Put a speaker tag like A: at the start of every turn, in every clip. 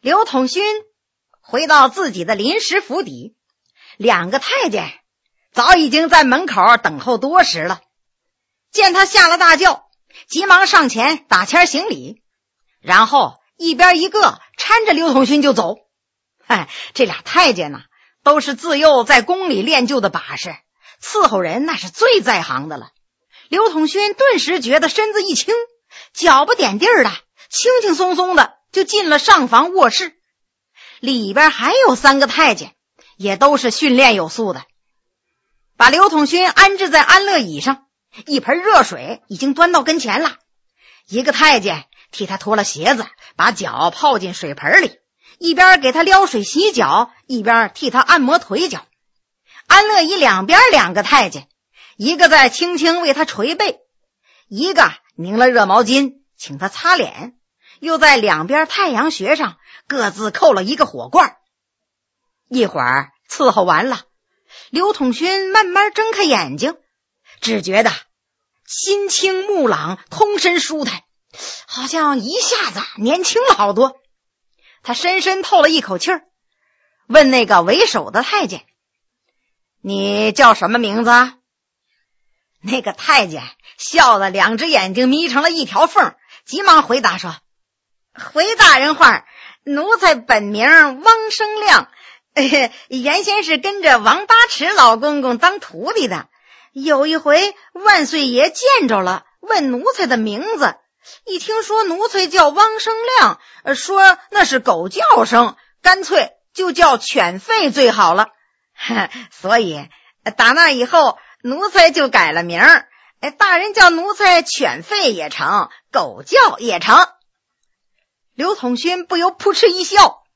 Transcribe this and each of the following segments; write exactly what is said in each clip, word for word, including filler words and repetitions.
A: 刘统勋回到自己的临时府邸，两个太监早已经在门口等候多时了。见他下了大轿，急忙上前打签行礼，然后一边一个搀着刘统勋就走。哎，这俩太监呢，都是自幼在宫里练就的把式，伺候人那是最在行的了。刘统勋顿时觉得身子一轻，脚不点地儿的，轻轻松松的就进了上房卧室。里边还有三个太监，也都是训练有素的，把刘统勋安置在安乐椅上，一盆热水已经端到跟前了。一个太监替他脱了鞋子，把脚泡进水盆里，一边给他撩水洗脚，一边替他按摩腿脚。安乐椅两边两个太监，一个在轻轻为他捶背，一个拧了热毛巾请他擦脸，又在两边太阳穴上各自扣了一个火罐。一会儿伺候完了，刘统勋慢慢睁开眼睛，只觉得心清目朗，通身舒坦，好像一下子年轻了好多。他深深透了一口气儿，问那个为首的太监：“你叫什么名字啊？”那个太监笑得两只眼睛眯成了一条缝，急忙回答说：“回大人话，奴才本名汪生亮，呃，原先是跟着王八尺老公公当徒弟的。有一回万岁爷见着了，问奴才的名字，一听说奴才叫汪生亮，呃，说那是狗叫声，干脆就叫犬吠最好了。所以打那以后，奴才就改了名儿，大人叫奴才犬吠也成，狗叫也成。”刘统勋不由扑哧一笑，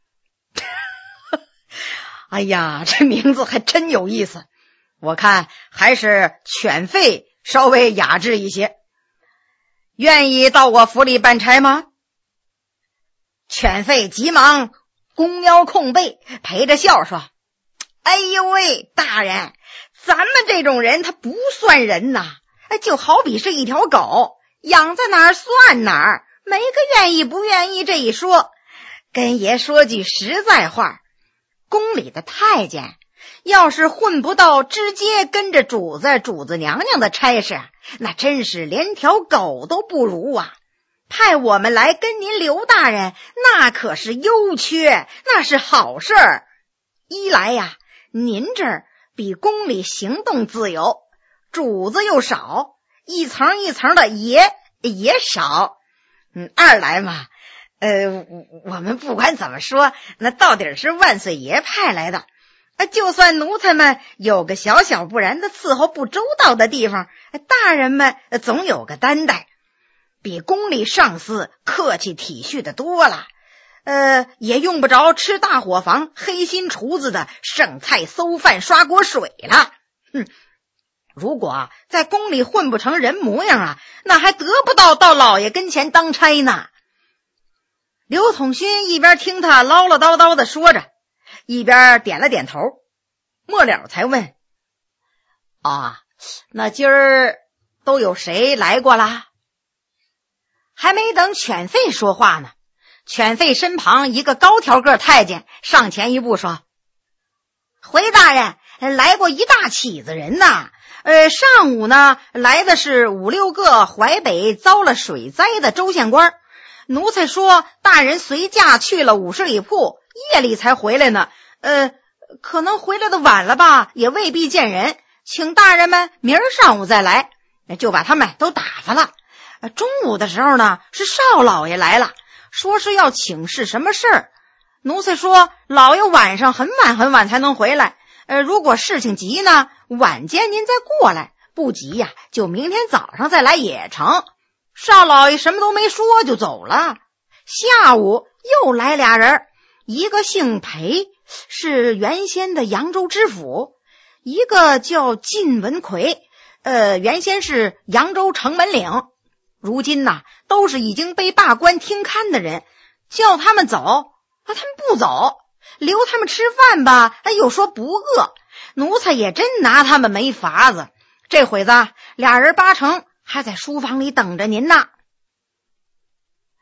A: 哎呀，这名字还真有意思，我看还是犬吠稍微雅致一些。愿意到我府里办差吗？犬吠急忙弓腰控背，陪着笑说：“哎呦喂，大人，咱们这种人他不算人呐，就好比是一条狗，养在哪儿算哪儿，没个愿意不愿意这一说。跟爷说句实在话，宫里的太监要是混不到直接跟着主子主子娘娘的差事，那真是连条狗都不如啊。派我们来跟您刘大人，那可是优缺，那是好事儿。一来呀，您这儿比宫里行动自由，主子又少，一层一层的爷也少。嗯，二来嘛，呃，我们不管怎么说，那到底是万岁爷派来的。就算奴才们有个小小不然的伺候不周到的地方，大人们总有个担待，比宫里上司客气体恤的多了。呃，也用不着吃大伙房黑心厨子的剩菜馊饭刷锅水了。哼，如果在宫里混不成人模样啊，那还得不到到老爷跟前当差呢。刘统勋一边听他唠唠叨叨的说着，一边点了点头，末了才问：“啊，那今儿都有谁来过啦？”还没等犬吠说话呢，犬吠身旁一个高条个太监上前一步说：“回大人，来过一大起子人呐。呃，上午呢来的是五六个淮北遭了水灾的州县官，奴才说大人随驾去了五十里铺，夜里才回来呢。呃，可能回来的晚了吧，也未必见人，请大人们明儿上午再来。”就把他们都打发了。中午的时候呢，是少老爷来了，说是要请示什么事儿。奴才说老爷晚上很晚很晚才能回来，呃，如果事情急呢，晚间您再过来，不急呀，就明天早上再来也成。少老爷什么都没说就走了。下午又来俩人，一个姓裴，是原先的扬州知府，一个叫靳文奎，呃，原先是扬州城门岭，如今呐，都是已经被罢官听勘的人，叫他们走，啊，他们不走，留他们吃饭吧，又说不饿，奴才也真拿他们没法子。这会子俩人八成还在书房里等着您呢。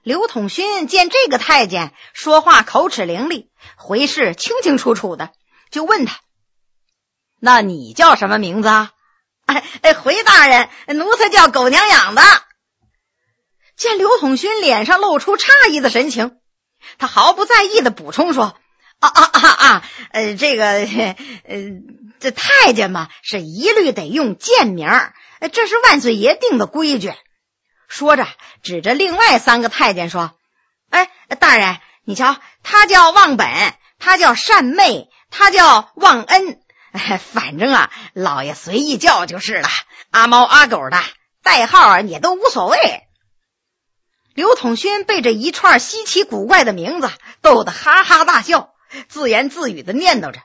A: 刘统勋见这个太监说话口齿伶俐，回事清清楚楚的，就问他：那你叫什么名字啊？哎哎，回大人，奴才叫狗娘养的。见刘统勋脸上露出诧异的神情，他毫不在意的补充说：啊啊啊啊，呃，这个，呃，这太监嘛，是一律得用贱名，这是万岁爷定的规矩。说着，指着另外三个太监说：哎，大人，你瞧，他叫望本，他叫善妹，他叫望恩，哎，反正啊，老爷随意叫就是了，阿猫阿狗的代号也都无所谓。刘统勋被这一串稀奇古怪的名字逗得哈哈大笑，自言自语的念叨着：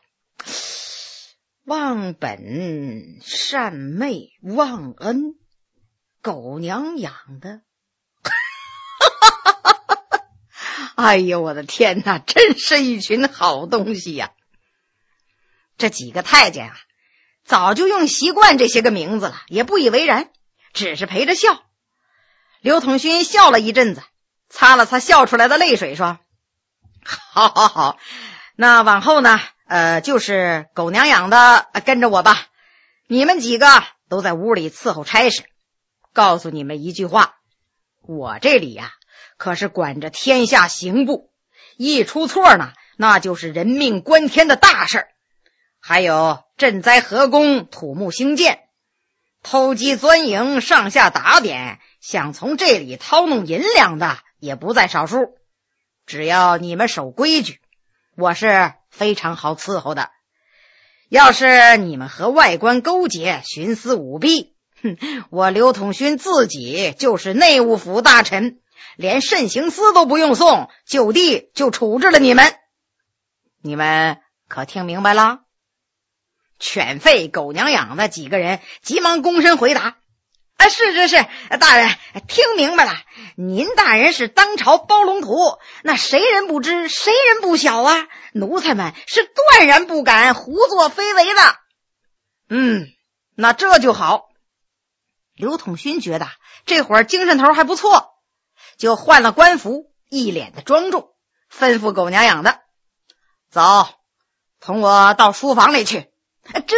A: 望本、善妹、望恩，狗娘养的。哎呦，我的天哪，真是一群好东西呀！这几个太监啊，早就用习惯这些个名字了，也不以为然，只是陪着笑。刘统勋笑了一阵子，擦了擦笑出来的泪水，说：好好好，那往后呢，呃，就是狗娘养的，跟着我吧。你们几个都在屋里伺候差事。告诉你们一句话，我这里呀、啊，可是管着天下刑部，一出错呢，那就是人命关天的大事儿。还有赈灾河工、土木兴建，偷鸡钻营、上下打点，想从这里掏弄银两的也不在少数。只要你们守规矩，我是非常好伺候的。要是你们和外官勾结、徇私舞弊，哼，我刘统勋自己就是内务府大臣，连慎刑司都不用送，就地就处置了你们。你们可听明白了？犬吠、狗娘养的几个人急忙躬身回答：啊，是是是，大人听明白了。您大人是当朝包龙图，那谁人不知，谁人不晓啊？奴才们是断然不敢胡作非为的。嗯，那这就好。刘统勋觉得这会儿精神头还不错，就换了官服，一脸的庄重，吩咐狗娘养的：走，同我到书房里去。这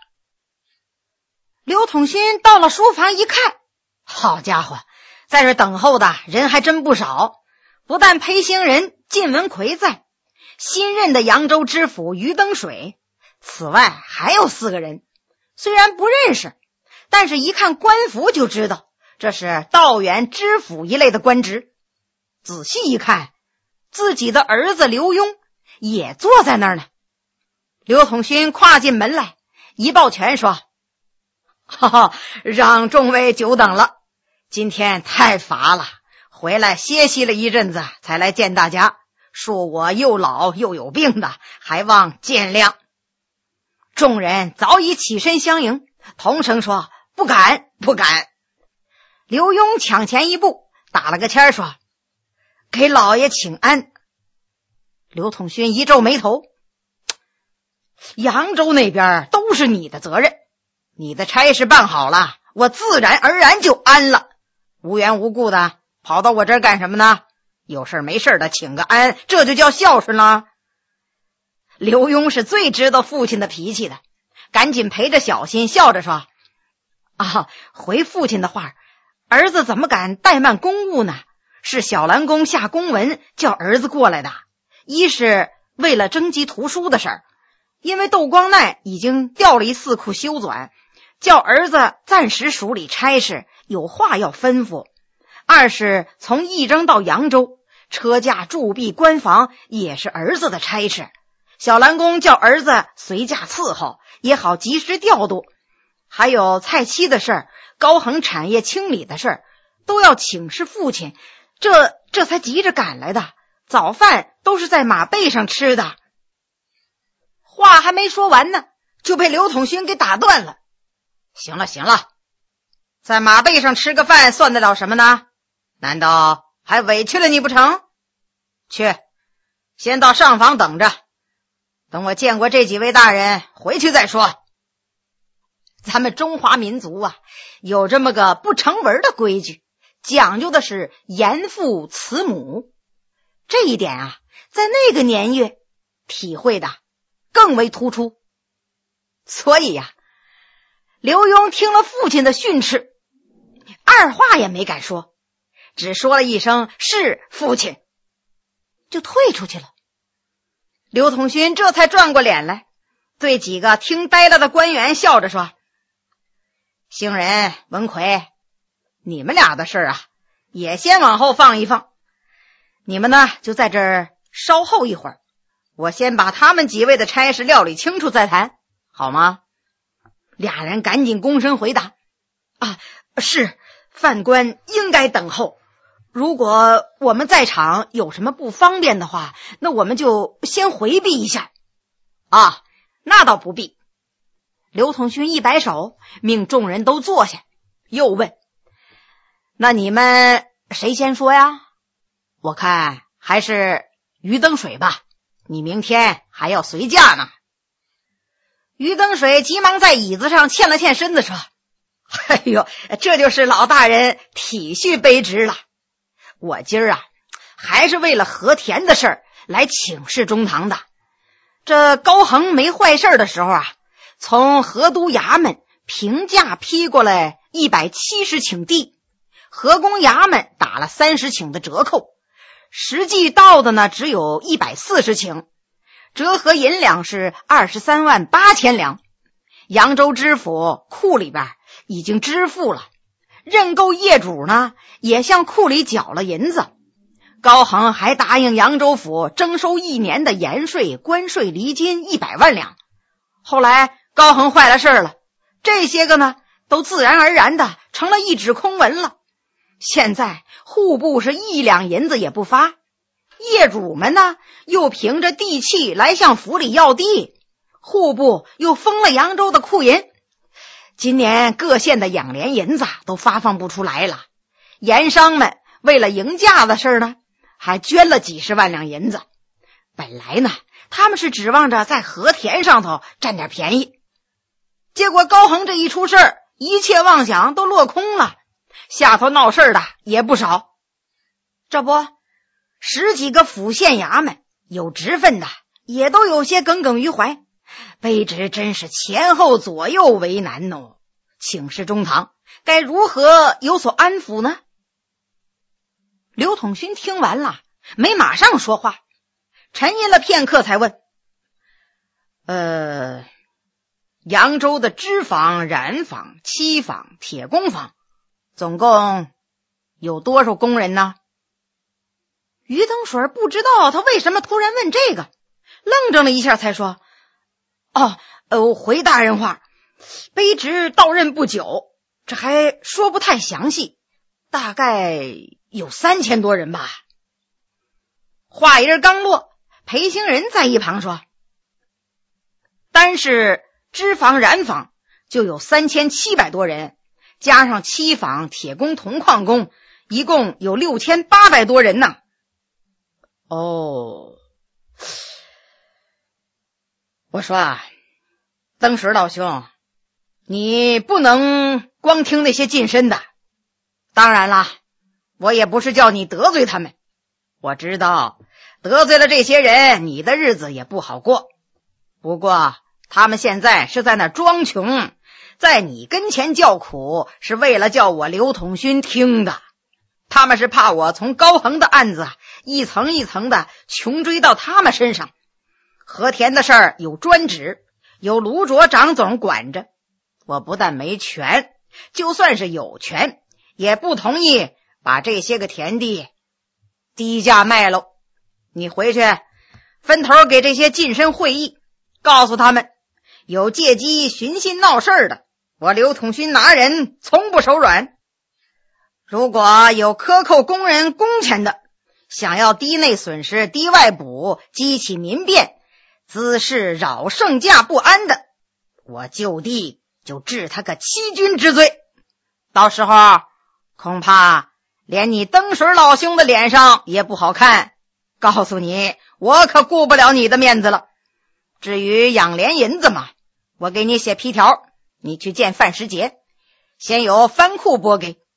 A: 刘统勋到了书房一看，好家伙，在这等候的人还真不少，不但裴行人靳文奎在，新任的扬州知府于登水，此外还有四个人，虽然不认识，但是一看官服就知道这是道员、知府一类的官职。仔细一看，自己的儿子刘墉也坐在那儿呢。刘统勋跨进门来，一抱拳说：哈哈，让众位久等了，今天太乏了，回来歇息了一阵子才来见大家，恕我又老又有病的，还望见谅。众人早已起身相迎，同声说：不敢不敢。刘墉抢前一步，打了个签说：给老爷请安。刘统勋一皱眉头：扬州那边都是你的责任，你的差事办好了，我自然而然就安了。无缘无故的跑到我这儿干什么呢？有事没事的请个安，这就叫孝顺了。刘墉是最知道父亲的脾气的，赶紧陪着小心，笑着说：啊，回父亲的话，儿子怎么敢怠慢公务呢？是小兰公下公文叫儿子过来的，一是为了征集图书的事儿，因为窦光鼐已经调离四库修纂，叫儿子暂时署理差事，有话要吩咐。二是从义征到扬州，车驾驻跸官房也是儿子的差事，小兰公叫儿子随驾伺候，也好及时调度。还有菜期的事儿，高衡产业清理的事儿，都要请示父亲，这这才急着赶来的，早饭都是在马背上吃的。话还没说完呢，就被刘统勋给打断了。行了行了，在马背上吃个饭算得了什么呢？难道还委屈了你不成？去，先到上房等着，等我见过这几位大人回去再说。咱们中华民族啊，有这么个不成文的规矩， 讲究的是严父慈母，这一点啊，在那个年月体会的更为突出。所以呀、啊，刘墉听了父亲的训斥，二话也没敢说，只说了一声是父亲，就退出去了。刘统勋这才转过脸来，对几个听呆了的官员笑着说：兴仁、文魁，你们俩的事啊，也先往后放一放。你们呢，就在这儿稍后一会儿，我先把他们几位的差事料理清楚再谈，好吗？俩人赶紧躬身回答：啊，是，犯官应该等候。如果我们在场有什么不方便的话，那我们就先回避一下。啊，那倒不必。刘统勋一摆手，命众人都坐下，又问：那你们谁先说呀？我看还是于登水吧，你明天还要随驾呢。于登水急忙在椅子上欠了欠身子说：哎呦，这就是老大人体恤卑职了。我今儿啊，还是为了和田的事儿来请示中堂的。这高恒没坏事的时候啊，从河都衙门平价批过来一百七十顷地，河工衙门打了三十顷的折扣，实际到的呢只有一百四十顷，折合银两是二十三万八千两。扬州知府库里边已经支付了，认购业主呢也向库里缴了银子。高恒还答应扬州府征收一年的盐税、关税、厘金一百万两。后来高恒坏了事了，这些个呢都自然而然的成了一纸空文了。现在户部是一两银子也不发，业主们呢又凭着地契来向府里要地，户部又封了扬州的库银。今年各县的养廉银子都发放不出来了，盐商们为了迎价的事呢，还捐了几十万两银子。本来呢，他们是指望着在和田上头占点便宜，结果高恒这一出事儿，一切妄想都落空了，下头闹事的也不少。这不，十几个府县衙门有职分的也都有些耿耿于怀，卑职真是前后左右为难哦，请示中堂，该如何有所安抚呢？刘统勋听完了，没马上说话，沉吟了片刻才问：呃，扬州的织坊、染坊、漆坊、铁工坊总共有多少工人呢？于登水不知道他为什么突然问这个，愣怔了一下才说：哦，呃，回大人话，卑职到任不久，这还说不太详细，大概有三千多人吧。话音刚落，裴兴仁在一旁说：单是织坊、染坊就有三千七百多人，加上漆坊、铁工、铜矿工，一共有六千八百多人呢。哦，我说啊，登时老兄，你不能光听那些近身的。当然啦，我也不是叫你得罪他们，我知道得罪了这些人，你的日子也不好过。不过他们现在是在那装穷，在你跟前叫苦，是为了叫我刘统勋听的。他们是怕我从高恒的案子一层一层的穷追到他们身上。和田的事儿有专职，有卢卓长总管着，我不但没权，就算是有权，也不同意把这些个田地低价卖喽。你回去分头给这些近身会议，告诉他们，有借机寻衅闹事的，我刘统勋拿人从不手软。如果有克扣工人工钱的，想要低内损失低外补，激起民变，滋事扰圣驾不安的，我就地就治他个欺君之罪。到时候恐怕连你登水老兄的脸上也不好看，告诉你，我可顾不了你的面子了。至于养廉银子嘛，我给你写批条，你去见范时杰，先由藩库拨给，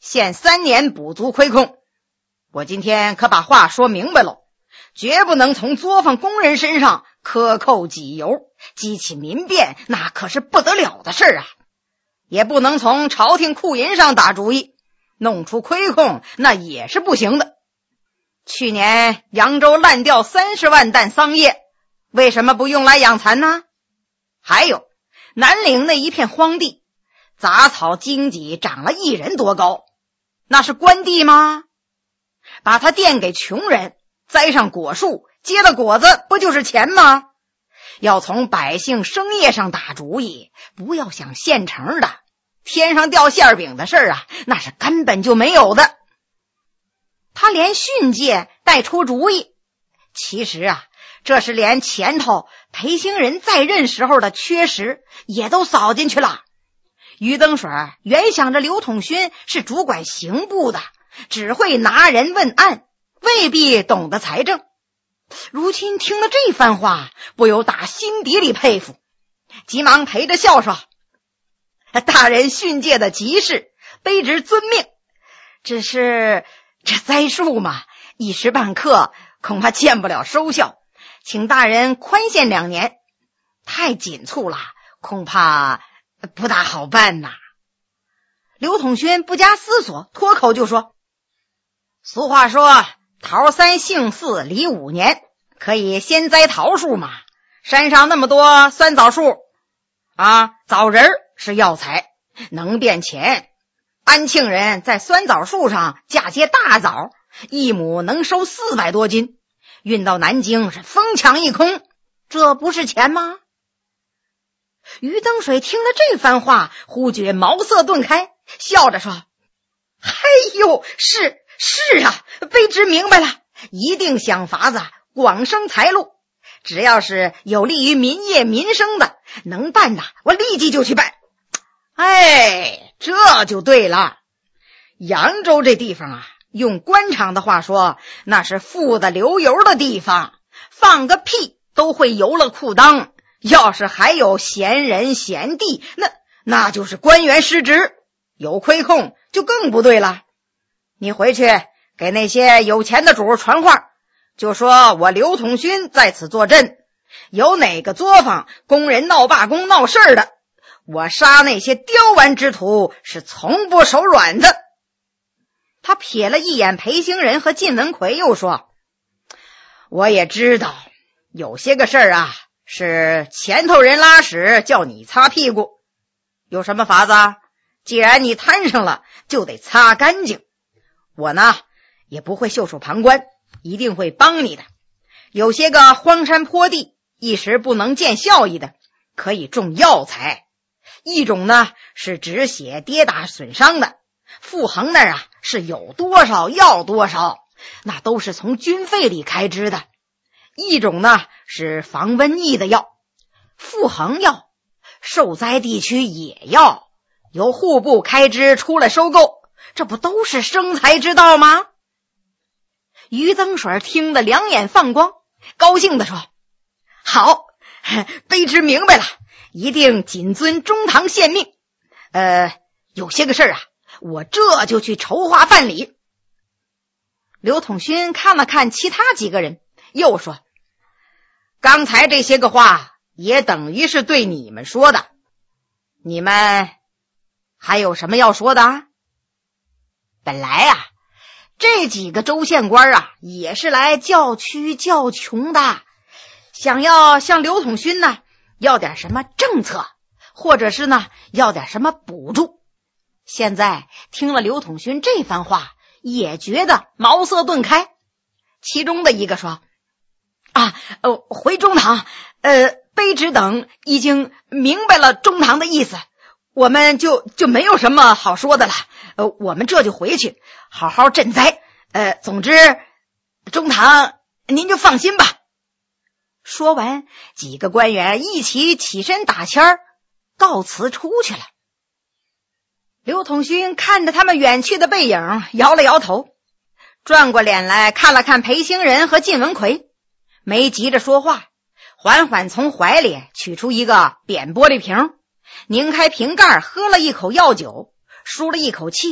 A: 限三年补足亏空。我今天可把话说明白了，绝不能从作坊工人身上克扣己由，激起民变，那可是不得了的事啊！也不能从朝廷库银上打主意，弄出亏空，那也是不行的。去年扬州滥调三十万担桑叶，为什么不用来养蚕呢？还有南岭那一片荒地，杂草荆棘长了一人多高，那是官地吗？把它垫给穷人，栽上果树，结了果子，不就是钱吗？要从百姓生业上打主意，不要想现成的，天上掉馅饼的事儿啊，那是根本就没有的。他连训诫带出主意，其实啊，这是连前头裴兴仁在任时候的缺失也都扫进去了。于登水原想着刘统勋是主管刑部的，只会拿人问案，未必懂得财政。如今听了这番话，不由打心底里佩服，急忙陪着笑说：大人训诫的极是，卑职遵命。只是这栽树嘛，一时半刻恐怕见不了收效，请大人宽限两年。太紧促了，恐怕不大好办呐。刘统勋不加思索，脱口就说：俗话说桃三杏四离五年，可以先栽桃树嘛。山上那么多酸枣树啊，枣仁是药材，能变钱。安庆人在酸枣树上嫁接大枣，一亩能收四百多斤，运到南京是疯抢一空，这不是钱吗？于登水听了这番话，忽觉茅塞顿开，笑着说：哎呦，是是啊，卑职明白了，一定想法子广生财路，只要是有利于民业民生的，能办的我立即就去办。哎，这就对了。扬州这地方啊，用官场的话说，那是富的流油的地方，放个屁都会油了裤裆。要是还有闲人闲地，那那就是官员失职，有亏空就更不对了。你回去给那些有钱的主传话，就说我刘统勋在此坐镇，有哪个作坊工人闹罢工闹事儿的，我杀那些刁顽之徒是从不手软的。他瞥了一眼裴兴仁和靳文奎，又说：我也知道有些个事儿啊，是前头人拉屎叫你擦屁股，有什么法子？既然你摊上了，就得擦干净。我呢也不会袖手旁观，一定会帮你的。有些个荒山坡地一时不能见效益的，可以种药材。一种呢是止血跌打损伤的，傅恒那儿啊是有多少要多少，那都是从军费里开支的。一种呢是防瘟疫的药，傅恒药，受灾地区也要，由户部开支出来收购，这不都是生财之道吗？于增水听得两眼放光，高兴地说：好，卑职明白了，一定谨遵中堂宪命。呃，有些个事儿啊，我这就去筹划办理。刘统勋看了看其他几个人，又说：刚才这些个话也等于是对你们说的，你们还有什么要说的啊？本来啊，这几个州县官啊也是来教区教穷的，想要向刘统勋呢要点什么政策，或者是呢要点什么补助。现在听了刘统勋这番话，也觉得茅塞顿开。其中的一个说：啊，呃，回中堂，呃，卑职等已经明白了中堂的意思，我们就就没有什么好说的了。呃，我们这就回去好好赈灾。呃，总之，中堂您就放心吧。说完，几个官员一起起身打签儿，告辞出去了。刘统勋看着他们远去的背影，摇了摇头，转过脸来看了看裴兴仁和靳文奎，没急着说话，缓缓从怀里取出一个扁玻璃瓶，拧开瓶盖，喝了一口药酒，舒了一口气，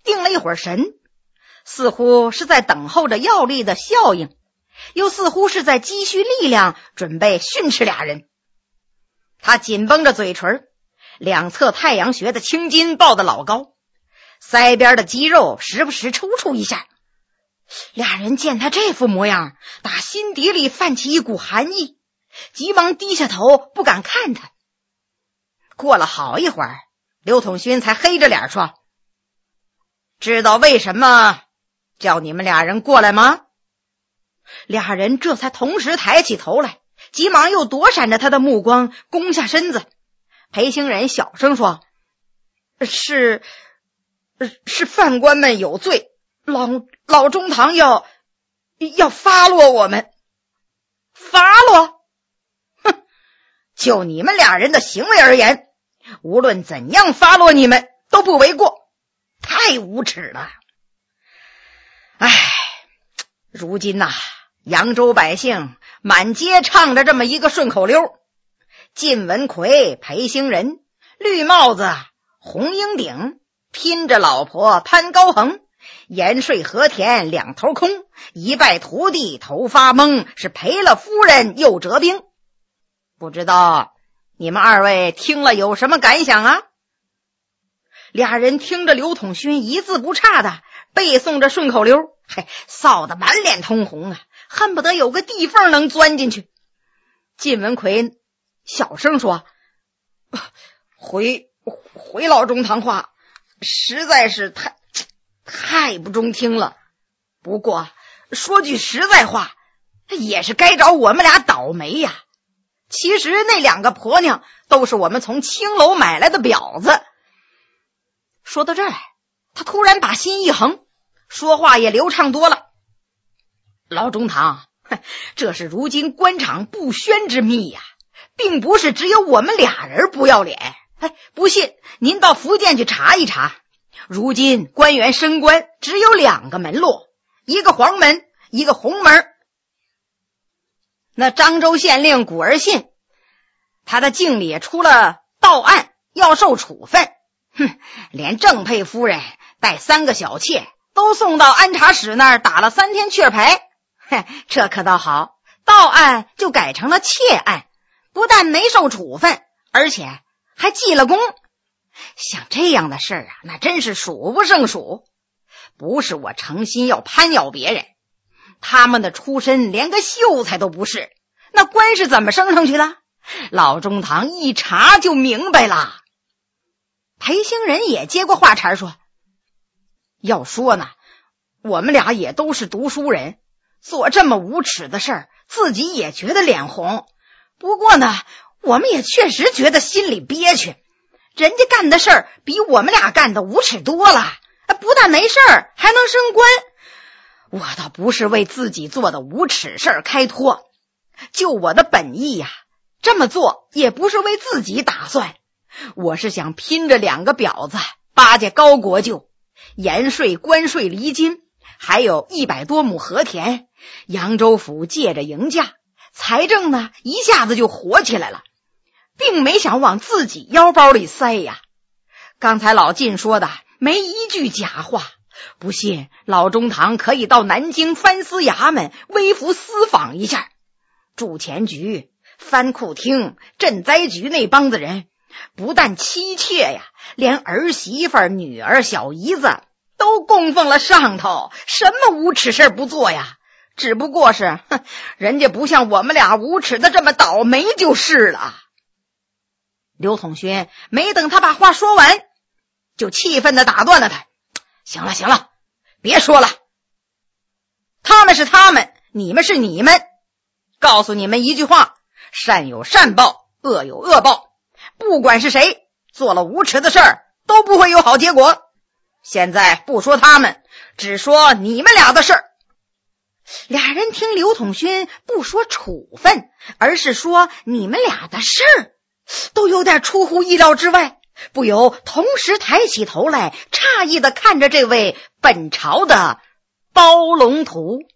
A: 定了一会儿神，似乎是在等候着药力的效应，又似乎是在积蓄力量，准备训斥俩人。他紧绷着嘴唇，两侧太阳穴的青筋抱得老高，腮边的肌肉时不时抽搐一下。俩人见他这副模样，打心底里泛起一股寒意，急忙低下头不敢看他。过了好一会儿，刘统勋才黑着脸说：知道为什么叫你们俩人过来吗？俩人这才同时抬起头来，急忙又躲闪着他的目光，弓下身子。裴行人小声说：是是犯官们有罪，老老中堂要要发落我们。发落？哼，就你们俩人的行为而言，无论怎样发落你们都不为过，太无耻了。唉，如今呐、啊，扬州百姓满街唱着这么一个顺口溜：晋文魁、裴行人、绿帽子、红缨顶，拼着老婆攀高横，盐税和田两头空，一败涂地头发懵，是赔了夫人又折兵。不知道你们二位听了有什么感想啊？俩人听着刘统勋一字不差的背诵着顺口溜，嘿，臊得满脸通红啊，恨不得有个地缝能钻进去。晋文魁小声说：回回老中堂话实在是太太不中听了，不过说句实在话，也是该找我们俩倒霉呀。其实那两个婆娘都是我们从青楼买来的婊子。说到这儿，他突然把心一横，说话也流畅多了。老中堂，这是如今官场不宣之秘呀、啊，并不是只有我们俩人不要脸。哎，不信您到福建去查一查，如今官员升官只有两个门路，一个黄门，一个红门。那漳州县令古儿信，他的境里出了盗案，要受处分。哼，连郑佩夫人带三个小妾都送到安察使那儿打了三天雀牌。嘿，这可倒好，盗案就改成了窃案，不但没受处分，而且还记了功。像这样的事儿啊，那真是数不胜数。不是我诚心要攀咬别人，他们的出身连个秀才都不是，那官是怎么升上去的？老中堂一查就明白了。裴行人也接过话茬说：要说呢，我们俩也都是读书人，做这么无耻的事儿，自己也觉得脸红。不过呢，我们也确实觉得心里憋屈，人家干的事儿比我们俩干的无耻多了，不但没事儿，还能升官。我倒不是为自己做的无耻事儿开脱，就我的本意呀、啊，这么做也不是为自己打算，我是想拼着两个婊子巴结高国舅，盐税、关税、厘金，还有一百多亩和田，扬州府借着迎驾，财政呢一下子就活起来了，并没想往自己腰包里塞呀。刚才老晋说的没一句假话，不信老中堂可以到南京藩司衙门微服私访一下。驻钱局、藩库厅、赈灾局那帮子人，不但妻妾呀，连儿媳妇、女儿、小姨子都供奉了上头，什么无耻事不做呀？只不过是，哼，人家不像我们俩无耻的这么倒霉就是了。刘统勋没等他把话说完，就气愤地打断了他：行了行了，别说了，他们是他们，你们是你们，告诉你们一句话，善有善报，恶有恶报，不管是谁做了无耻的事儿，都不会有好结果。现在不说他们，只说你们俩的事儿。俩人听刘统勋不说处分，而是说你们俩的事儿，都有点出乎意料之外，不由同时抬起头来，诧异地看着这位本朝的包龙图。